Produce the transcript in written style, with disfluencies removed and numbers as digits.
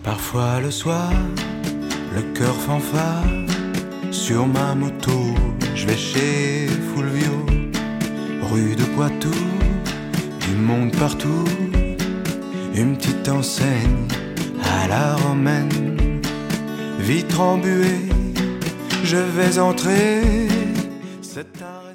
Parfois le soir, le cœur fanfare. Sur ma moto, je vais chez Fulvio, rue de Poitou, du monde partout. Une petite enseigne à la romaine, vitre embuée, je vais entrer. C'est un